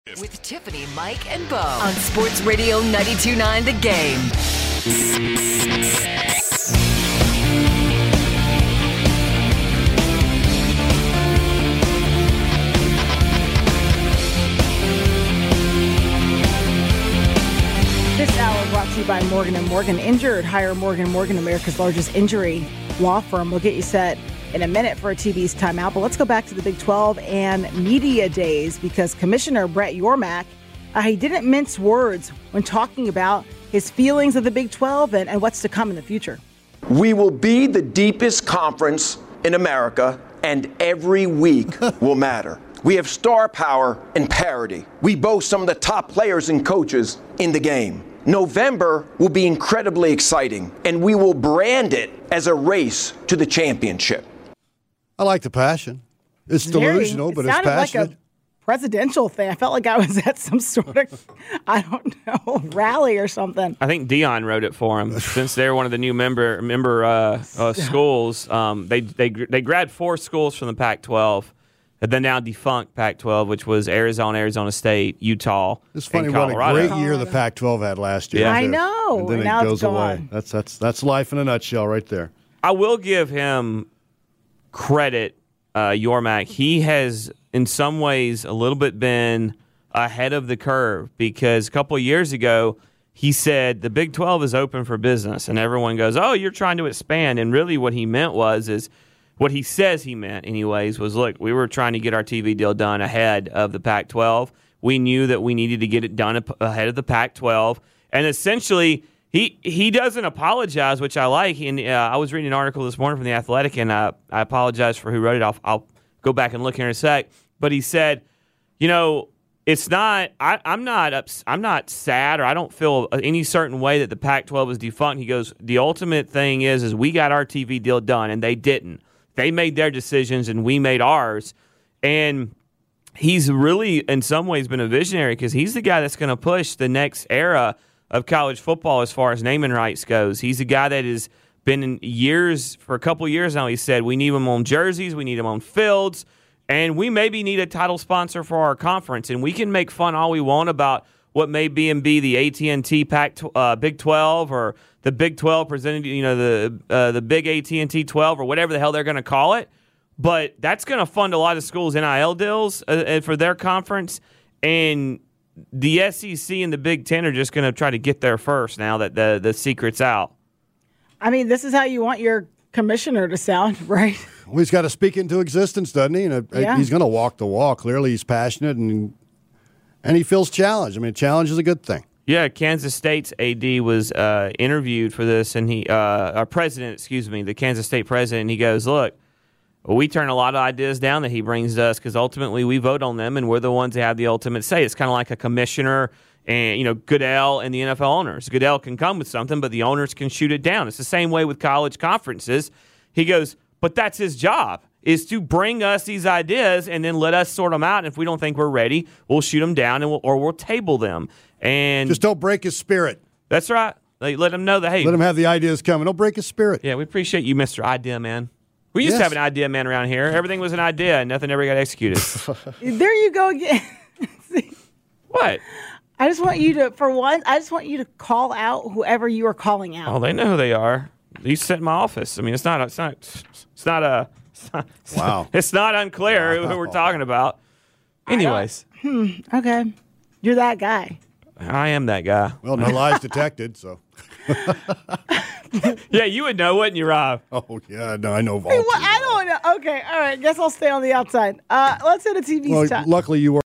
With Tiffany, Mike, and Bo on Sports Radio 92.9 The Game. This hour brought to you by Morgan & Morgan. Injured? Hire Morgan & Morgan, America's largest injury law firm. We'll get you set in a minute for a TV's timeout. But let's go back to the Big 12 and media days, because Commissioner Brett Yormark, he didn't mince words when talking about his feelings of the Big 12 and what's to come in the future. We will be the deepest conference in America, and every week will matter. We have star power and parity. We boast some of the top players and coaches in the game. November will be incredibly exciting, and we will brand it as a race to the championship. I like the passion. It's delusional, but it's passionate. Like a presidential thing. I felt like I was at some sort of, I don't know, rally or something. I think Dion wrote it for him. Since they're one of the new member schools, they grabbed 4 schools from the Pac-12. The now defunct Pac-12, which was Arizona, Arizona State, Utah, It's funny and what a Colorado. great year the Pac-12 had last year. Yeah. I know. And then And now it it's goes away. gone. That's life in a nutshell right there. I will give him credit, Yormark. He has, in some ways, a little bit been ahead of the curve, because a couple of years ago, he said the Big 12 is open for business, and everyone goes, oh, you're trying to expand. And really what he meant is what he says he meant anyways was, look, we were trying to get our TV deal done ahead of the Pac-12. We knew that we needed to get it done ahead of the Pac-12. And essentially, he doesn't apologize, which I like. And I was reading an article this morning from The Athletic, and I apologize for who wrote it. I'll go back and look here in a sec. But he said, it's not. I'm not sad, or I don't feel any certain way that the Pac-12 is defunct. He goes, the ultimate thing is we got our TV deal done, and they didn't. They made their decisions, and we made ours. And he's really, in some ways, been a visionary, because he's the guy that's going to push the next era of college football as far as naming rights goes. He's a guy that has been in years, for a couple of years now, he said, we need him on jerseys, we need him on fields, and we maybe need a title sponsor for our conference. And we can make fun all we want about what may be the AT&T Big 12, or the Big 12 presented, the big AT&T 12, or whatever the hell they're going to call it. But that's going to fund a lot of schools' NIL deals for their conference. And the SEC and the Big Ten are just going to try to get there first now that the secret's out. I mean, this is how you want your commissioner to sound, right? Well, he's got to speak into existence, doesn't he? And Yeah. he's going to walk the walk. Clearly, he's passionate, and he feels challenged. I mean, challenge is a good thing. Yeah, Kansas State's AD was interviewed for this, and our president, the Kansas State president, he goes, look, we turn a lot of ideas down that he brings to us, because ultimately we vote on them, and we're the ones that have the ultimate say. It's kind of like a commissioner and, Goodell and the NFL owners. Goodell can come with something, but the owners can shoot it down. It's the same way with college conferences. He goes, but that's his job, is to bring us these ideas and then let us sort them out. And if we don't think we're ready, we'll shoot them down or we'll table them. And Just don't break his spirit. That's right. Let him know that, hey. Let him have the ideas coming. Don't break his spirit. Yeah, we appreciate you, Mr. Idea Man. We used to have an idea man around here. Everything was an idea, and nothing ever got executed. There you go again. What? I just want you to call out whoever you are calling out. Oh, they know who they are. You sit in my office. I mean, it's not Wow. It's not unclear who we're talking about. Anyways. Okay. You're that guy. I am that guy. Well, no lies detected, so. Yeah, you would know, wouldn't you, Rob? Oh, yeah, no, I know. I don't know. Okay, all right. Guess I'll stay on the outside. Let's hit a TV Well, shot. luckily you were.